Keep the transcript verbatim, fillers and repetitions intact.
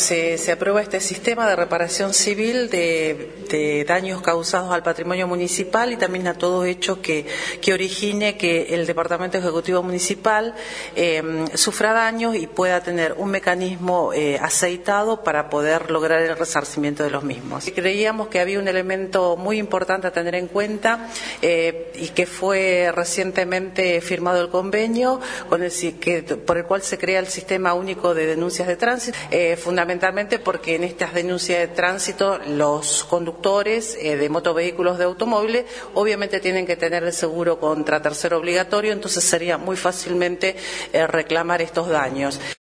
se, se aprueba este sistema de reparación civil de, de daños causados al patrimonio municipal y también a todo hecho que, que origine que el Departamento Ejecutivo Municipal eh, sufra daños y pueda tener un mecanismo eh, aceitado para poder lograr el resarcimiento de los mismos. Creíamos que había un elemento muy importante a tener en cuenta eh, y que fue recientemente firmado el convenio con el, que, por el cual se crea el Sistema Único de Denuncias de Tránsito, eh, fundamentalmente porque en estas denuncias de tránsito los conductores eh, de motovehículos de automóviles obviamente tienen que tener el seguro contra tercero obligatorio, entonces sería muy fácilmente eh, reclamar estos daños.